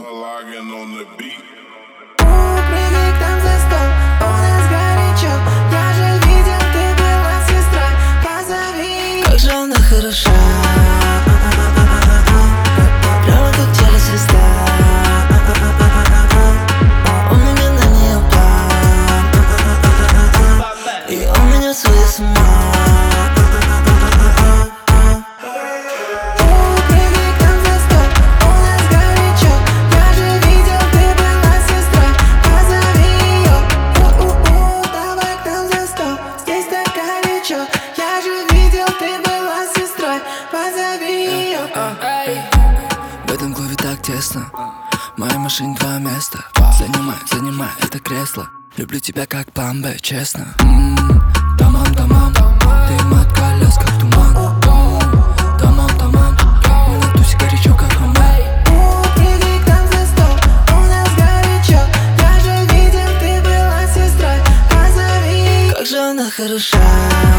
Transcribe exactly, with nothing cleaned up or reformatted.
Лагин on the beat. Прыгай к нам за стол, у нас горячо. Я же видел, ты была сестра, позови. Как же она хороша, прямо как телесвистка. У меня на нее план, и он меня сводит с ума. Я же видел, ты была сестрой, позови ее. В этом клубе так тесно, в моей машине два места. Занимай, занимай это кресло. Люблю тебя как Бамбе, честно. Тамам, тамам, ты мат колес, как туман. Тамам, тамам, на тусе горячо, как хамам. Прыгай к нам за стол, у нас горячо. Я же видел, ты была сестрой, позови. Как же она хороша.